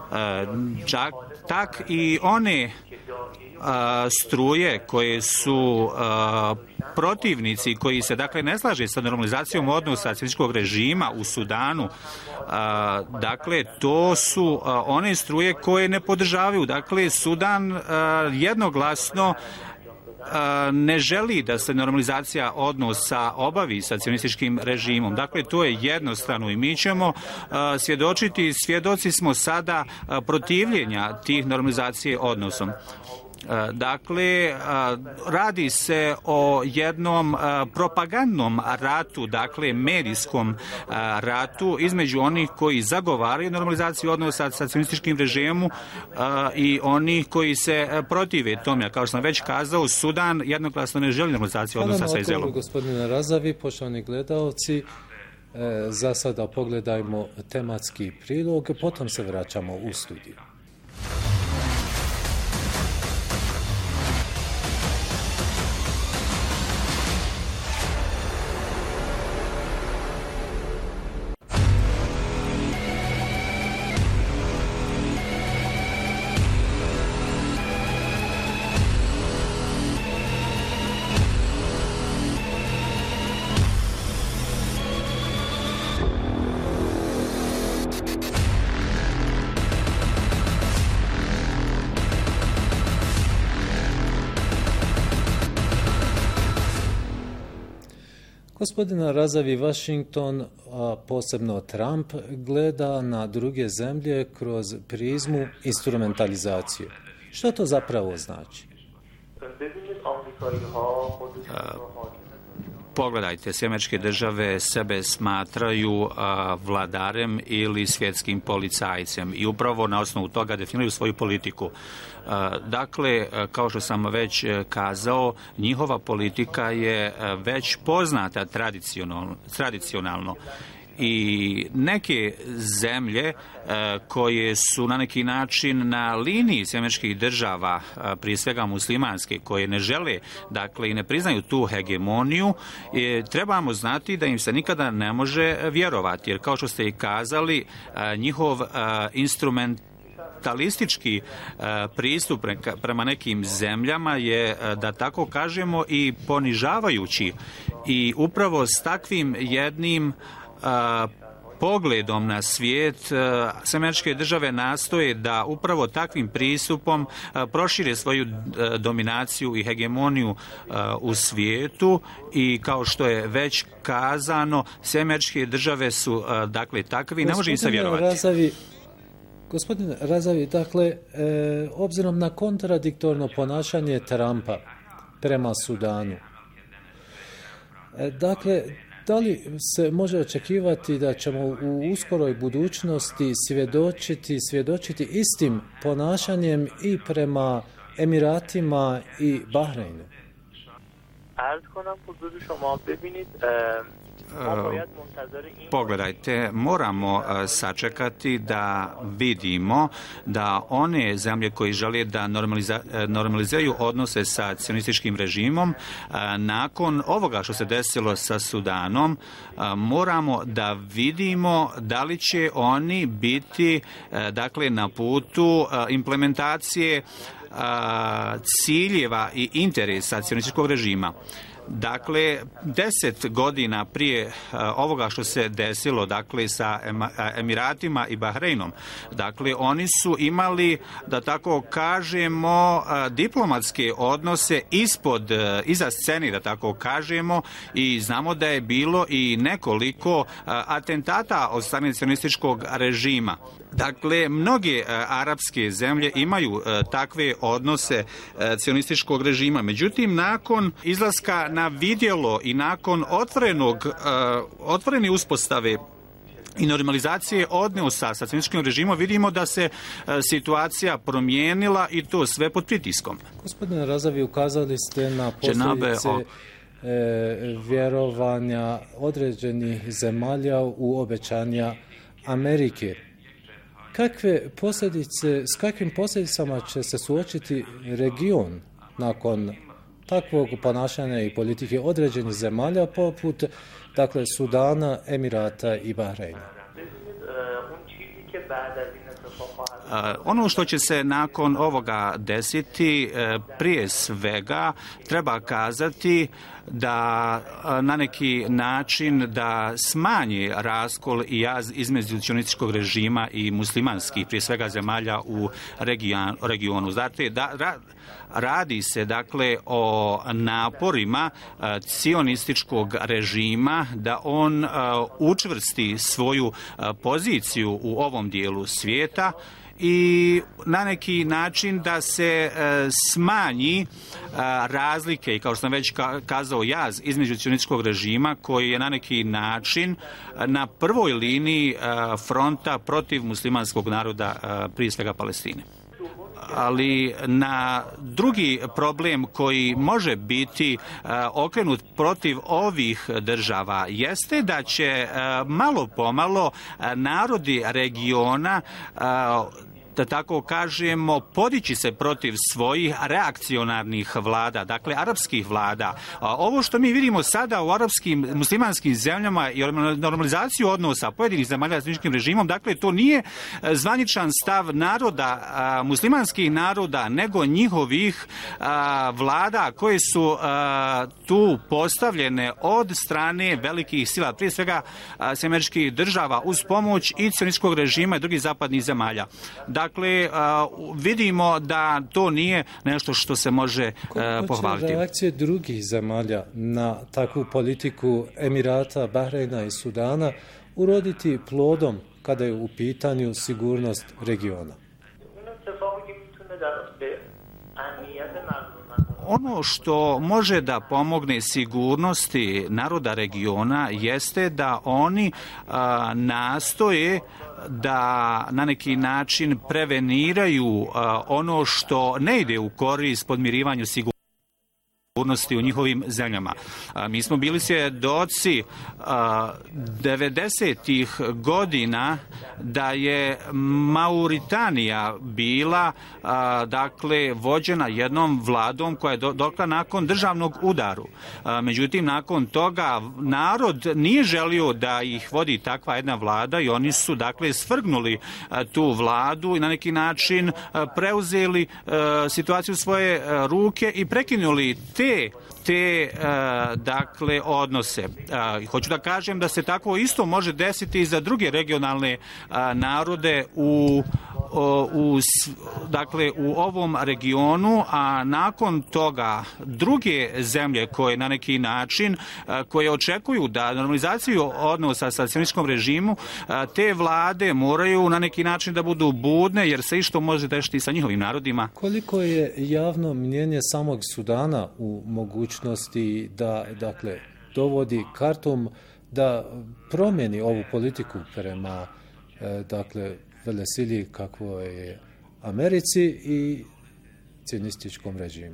Speaker 16: Tak i one struje koje su protivnici, koji se dakle ne slaže sa normalizacijom odnosa sionističkog režima u Sudanu, dakle to su one struje koje ne podržavaju. Dakle, Sudan jednoglasno ne želi da se normalizacija odnosa obavi sa sionističkim režimom. Dakle, to je jednostrano i mi ćemo svjedoci smo sada protivljenja tih normalizacije odnosom. Dakle, radi se o jednom propagandnom ratu, dakle medijskom ratu između onih koji zagovaraju normalizaciju odnosa sa sionističkim režimom i onih koji se protive tome. Kao što sam već kazao, Sudan jednoglasno ne želi normalizaciju odnosa sa Izraelom.
Speaker 15: Gospodine Razavi, poštovani gledaoci, za sada pogledajmo tematski prilog, potom se vraćamo u studiju. Gospodina Razavi, Washington, a posebno Trump, gleda na druge zemlje kroz prizmu instrumentalizacije. Što to zapravo znači?
Speaker 16: Pogledajte, Američke države sebe smatraju vladarem ili svjetskim policajcem i upravo na osnovu toga definiraju svoju politiku. Dakle, kao što sam već kazao, njihova politika je već poznata tradicionalno. I neke zemlje koje su na neki način na liniji Američkih država, prije svega muslimanske, koje ne žele, dakle, i ne priznaju tu hegemoniju, trebamo znati da im se nikada ne može vjerovati, jer kao što ste i kazali, njihov instrumentalistički pristup prema nekim zemljama je, da tako kažemo, i ponižavajući. I upravo s takvim jednim pogledom na svijet, Američke države nastoje da upravo takvim pristupom prošire svoju dominaciju i hegemoniju u svijetu i kao što je već kazano, Američke države su dakle takvi, ne može im se vjerovati.
Speaker 15: Gospodine Razavi, dakle, obzirom na kontradiktorno ponašanje Trumpa prema Sudanu, dakle, da li se može očekivati da ćemo u uskoroj budućnosti svjedočiti istim ponašanjem i prema Emiratima i Bahreinu?
Speaker 16: Pogledajte, moramo sačekati da vidimo da one zemlje koji žele da normaliziraju odnose sa sionističkim režimom, nakon ovoga što se desilo sa Sudanom, moramo da vidimo da li će oni biti, dakle, na putu implementacije ciljeva i interesa sionističkog režima. Dakle, 10 godina prije ovoga što se desilo, dakle, sa Emiratima i Bahreinom, dakle, oni su imali, da tako kažemo, diplomatske odnose iza scene, da tako kažemo, i znamo da je bilo i nekoliko atentata od strane sionističkog režima. Dakle, mnoge arapske zemlje imaju takve odnose sionističkog režima. Međutim, nakon izlaska na vidjelo i nakon otvorene uspostave i normalizacije odnosa sa sionističkim režimom, vidimo da se situacija promijenila i to sve pod pritiskom.
Speaker 15: Gospodine Razavi, ukazali ste na posljedice vjerovanja određenih zemalja u obećanja Amerike. S kakvim posljedicama će se suočiti region nakon takvog ponašanja i politike određenih zemalja poput Sudana, Emirata i Bahreina?
Speaker 16: Ono što će se nakon ovoga desiti, prije svega treba kazati da na neki način da smanji raskol i jaz između sionističkog režima i muslimanskih, prije svega zemalja u regionu. Znate, radi se dakle o naporima sionističkog režima da on učvrsti svoju poziciju u ovom dijelu svijeta i na neki način da se smanji razlike i, kao što sam već kazao, jaz između sionističkog režima koji je na neki način na prvoj liniji fronta protiv muslimanskog naroda, prije svega Palestine. Ali na drugi problem koji može biti okrenut protiv ovih država jeste da će malo pomalo narodi regiona, da tako kažemo, podići se protiv svojih reakcionarnih vlada, dakle arapskih vlada. Ovo što mi vidimo sada u arapskim muslimanskim zemljama i normalizaciju odnosa pojedinih zemalja s sionističkim režimom, dakle to nije zvaničan stav naroda, muslimanskih naroda, nego njihovih vlada koje su tu postavljene od strane velikih sila, prije svega američkih država, uz pomoć i sionističkog režima i drugih zapadnih zemalja. Dakle, vidimo da to nije nešto što se može pohvaliti.
Speaker 15: Kako će reakcije drugih zemalja na takvu politiku Emirata, Bahreina i Sudana uroditi plodom kada je u pitanju sigurnost regiona?
Speaker 16: Ono što može da pomogne sigurnosti naroda regiona jeste da oni nastoje da na neki način preveniraju ono što ne ide u korist podmirivanju sigurnosti u njihovim zemljama. Mi smo bili svjedoci 90-ih godina da je Mauritanija bila dakle vođena jednom vladom koja je došla nakon državnog udaru. Međutim, nakon toga narod nije želio da ih vodi takva jedna vlada i oni su dakle svrgnuli tu vladu i na neki način preuzeli situaciju u svoje ruke i prekinuli te dakle odnose. Hoću da kažem da se tako isto može desiti i za druge regionalne narode u ovom regionu, a nakon toga druge zemlje koje na neki način koje očekuju da normalizaciju odnosa sa sionističkim režimom, te vlade moraju na neki način da budu budne jer se isto može desiti sa njihovim narodima.
Speaker 15: Koliko je javno mnjenje samog Sudana u mogućnosti da dovodi Kartum da promijeni ovu politiku prema velesili kakvo je Americi i sionističkom režimu?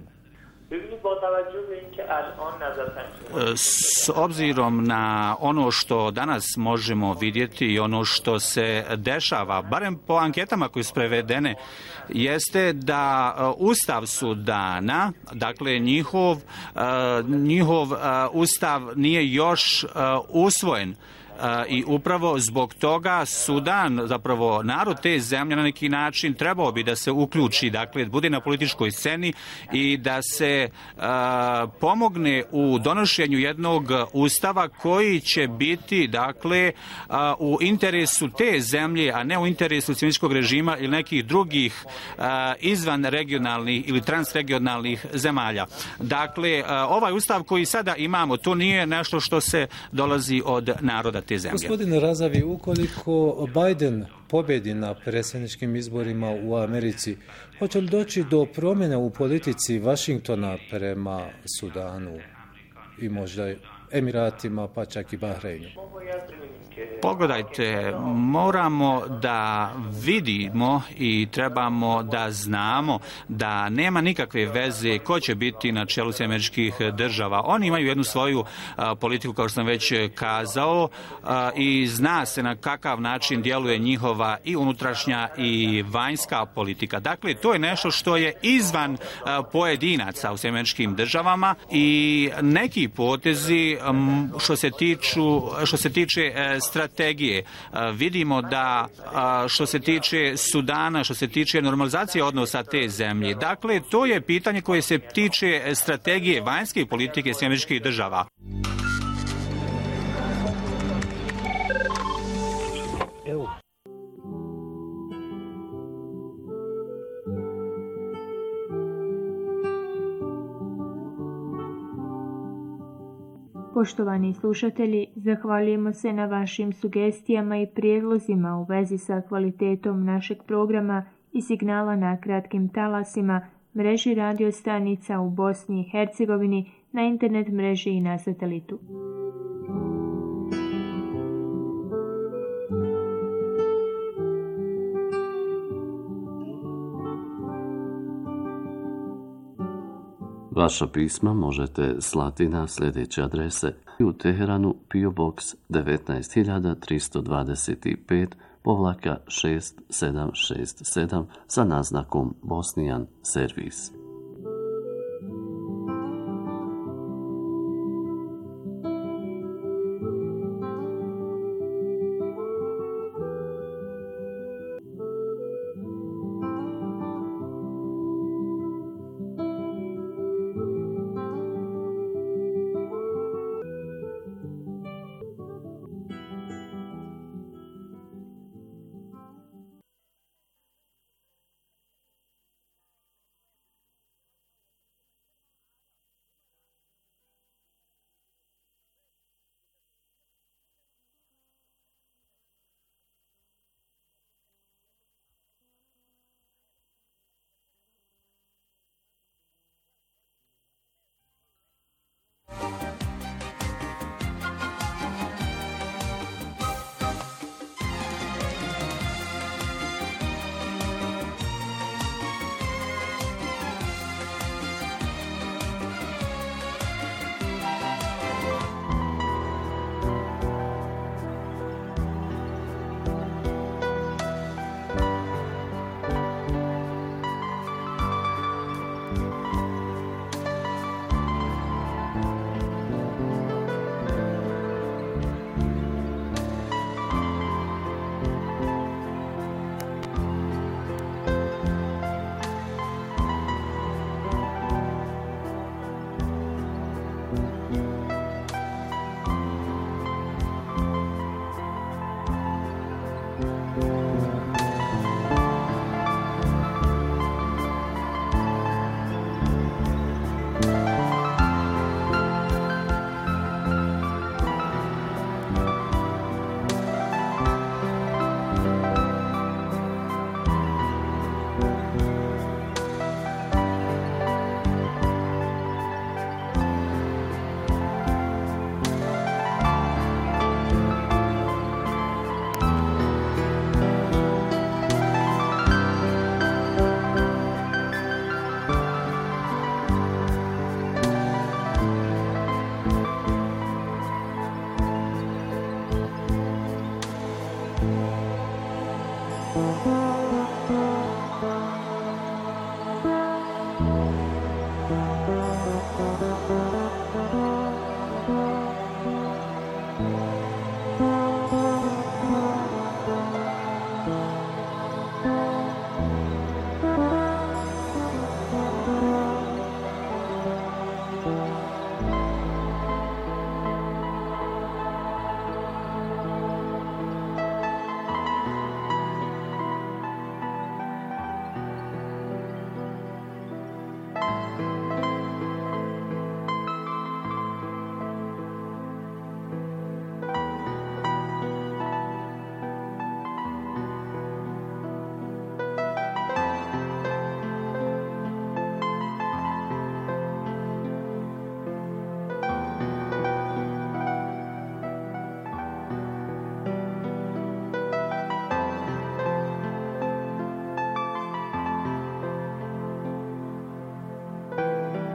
Speaker 16: S obzirom na ono što danas možemo vidjeti i ono što se dešava, barem po anketama koje su prevedene, jeste da Ustav Sudana, dakle njihov Ustav nije još usvojen. I upravo zbog toga Sudan, zapravo narod te zemlje na neki način trebao bi da se uključi, dakle bude na političkoj sceni i da se pomogne u donošenju jednog ustava koji će biti dakle u interesu te zemlje, a ne u interesu sionističkog režima ili nekih drugih izvan regionalnih ili transregionalnih zemalja. Dakle, ovaj ustav koji sada imamo, to nije nešto što se dolazi od naroda te zemlje.
Speaker 15: Gospodine Razavi, ukoliko Biden pobjedi na predsjedničkim izborima u Americi, hoće li doći do promjene u politici Washingtona prema Sudanu i možda Emiratima, pa čak i Bahreinu.
Speaker 16: Pogledajte, moramo da vidimo i trebamo da znamo da nema nikakve veze ko će biti na čelu Američkih država. Oni imaju jednu svoju politiku, kao što sam već kazao, i zna se na kakav način djeluje njihova i unutrašnja i vanjska politika. Dakle, to je nešto što je izvan pojedinaca u Američkim državama i neki potezi što se tiče strategije. Vidimo da što se tiče Sudana, što se tiče normalizacije odnosa te zemlje. Dakle, to je pitanje koje se tiče strategije vanjske politike Američkih država.
Speaker 14: Poštovani slušatelji, zahvaljujemo se na vašim sugestijama i prijedlozima u vezi sa kvalitetom našeg programa i signala na kratkim talasima, mreži radio stanica u Bosni i Hercegovini, na internet mreži i na satelitu.
Speaker 4: Vaša pisma možete slati na sljedeće adrese: u Teheranu PO Box 19325-6767 sa naznakom Bosnijan servis.